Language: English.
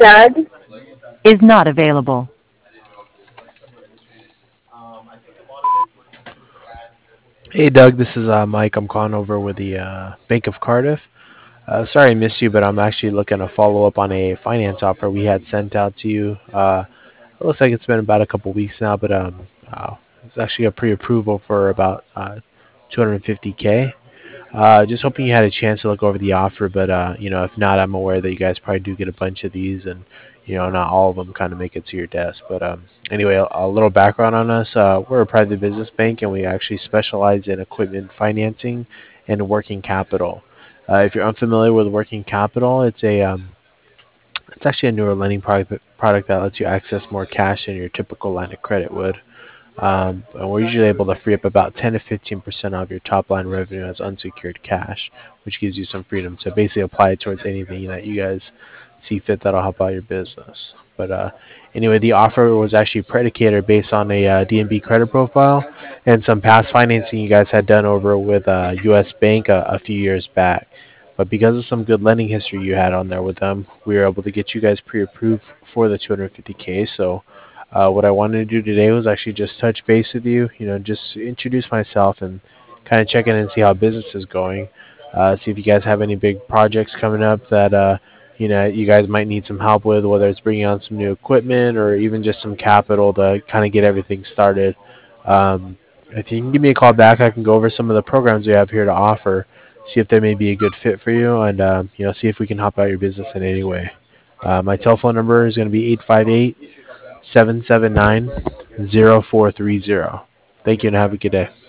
Doug. Is not available. Hey Doug, this is Mike. I'm calling over with the Bank of Cardiff. Sorry I missed you, but I'm actually looking to follow up on a finance offer we had sent out to you. It looks like it's been about a couple weeks now, but it's actually a pre-approval for about 250K. Just hoping you had a chance to look over the offer, but if not, I'm aware that you guys probably do get a bunch of these, and not all of them kind of make it to your desk. But anyway, a little background on us: we're a private business bank, and we actually specialize in equipment financing and working capital. If you're unfamiliar with working capital, it's actually a newer lending product that lets you access more cash than your typical line of credit would. And we're usually able to free up about 10 to 15% of your top line revenue as unsecured cash, which gives you some freedom to basically apply it towards anything that you guys see fit that'll help out your business. But anyway, the offer was actually predicated based on a DNB credit profile and some past financing you guys had done over with U.S. Bank a few years back. But because of some good lending history you had on there with them, we were able to get you guys pre-approved for the 250K. So what I wanted to do today was actually just touch base with you, just introduce myself and kind of check in and see how business is going. See if you guys have any big projects coming up that you guys might need some help with, whether it's bringing on some new equipment or even just some capital to kind of get everything started. If you can give me a call back, I can go over some of the programs we have here to offer, see if they may be a good fit for you, and see if we can help out your business in any way. My telephone number is going to be 858 779 0430. Thank you and have a good day.